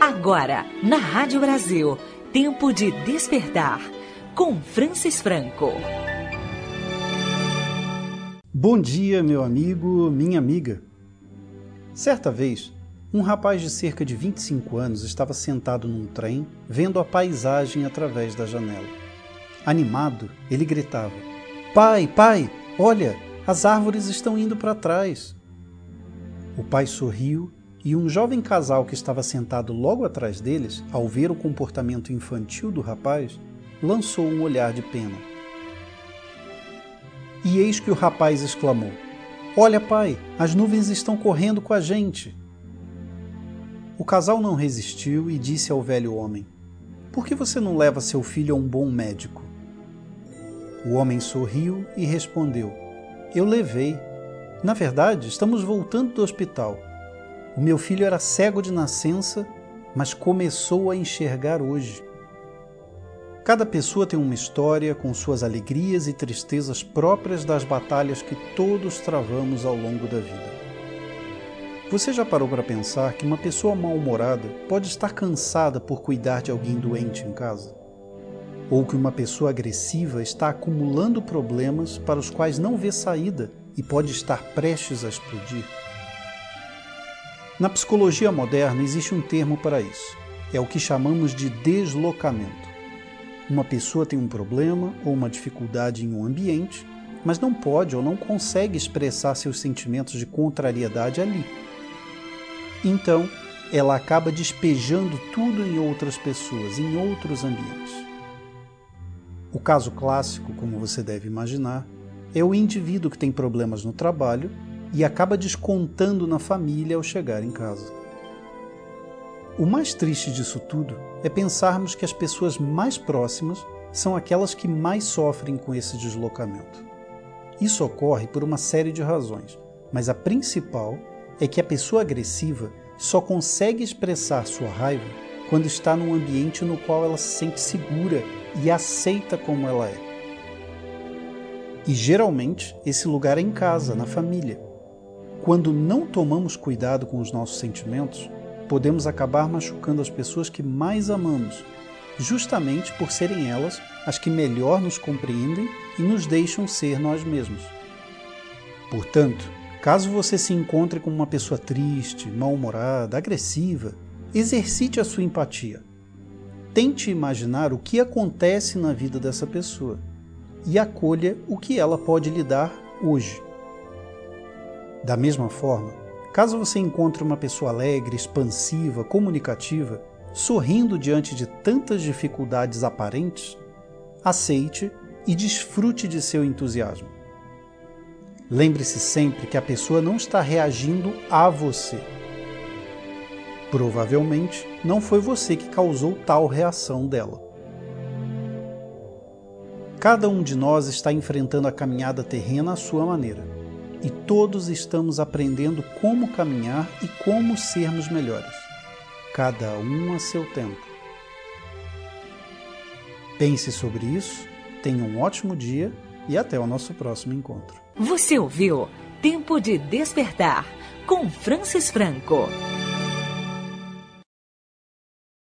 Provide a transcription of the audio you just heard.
Agora, na Rádio Brasil, Tempo de Despertar, com Francis Franco. Bom dia, meu amigo, minha amiga. Certa vez, um rapaz de cerca de 25 anos estava sentado num trem, vendo a paisagem através da janela. Animado, ele gritava: "Pai, pai, olha, as árvores estão indo para trás." O pai sorriu e um jovem casal que estava sentado logo atrás deles, ao ver o comportamento infantil do rapaz, lançou um olhar de pena. E eis que o rapaz exclamou: "Olha, pai, as nuvens estão correndo com a gente." O casal não resistiu e disse ao velho homem: "Por que você não leva seu filho a um bom médico?" O homem sorriu e respondeu: "Eu levei. Na verdade, estamos voltando do hospital. O meu filho era cego de nascença, mas começou a enxergar hoje." Cada pessoa tem uma história com suas alegrias e tristezas próprias das batalhas que todos travamos ao longo da vida. Você já parou para pensar que uma pessoa mal-humorada pode estar cansada por cuidar de alguém doente em casa? Ou que uma pessoa agressiva está acumulando problemas para os quais não vê saída e pode estar prestes a explodir? Na psicologia moderna existe um termo para isso. É o que chamamos de deslocamento. Uma pessoa tem um problema ou uma dificuldade em um ambiente, mas não pode ou não consegue expressar seus sentimentos de contrariedade ali. Então, ela acaba despejando tudo em outras pessoas, em outros ambientes. O caso clássico, como você deve imaginar, é o indivíduo que tem problemas no trabalho e acaba descontando na família ao chegar em casa. O mais triste disso tudo é pensarmos que as pessoas mais próximas são aquelas que mais sofrem com esse deslocamento. Isso ocorre por uma série de razões, mas a principal é que a pessoa agressiva só consegue expressar sua raiva quando está num ambiente no qual ela se sente segura e aceita como ela é. E geralmente esse lugar é em casa, na família. Quando não tomamos cuidado com os nossos sentimentos, podemos acabar machucando as pessoas que mais amamos, justamente por serem elas as que melhor nos compreendem e nos deixam ser nós mesmos. Portanto, caso você se encontre com uma pessoa triste, mal-humorada, agressiva, exercite a sua empatia. Tente imaginar o que acontece na vida dessa pessoa e acolha o que ela pode lhe dar hoje. Da mesma forma, caso você encontre uma pessoa alegre, expansiva, comunicativa, sorrindo diante de tantas dificuldades aparentes, aceite e desfrute de seu entusiasmo. Lembre-se sempre que a pessoa não está reagindo a você. Provavelmente não foi você que causou tal reação dela. Cada um de nós está enfrentando a caminhada terrena à sua maneira, e todos estamos aprendendo como caminhar e como sermos melhores, cada um a seu tempo. Pense sobre isso, tenha um ótimo dia e até o nosso próximo encontro. Você ouviu Tempo de Despertar, com Francis Franco.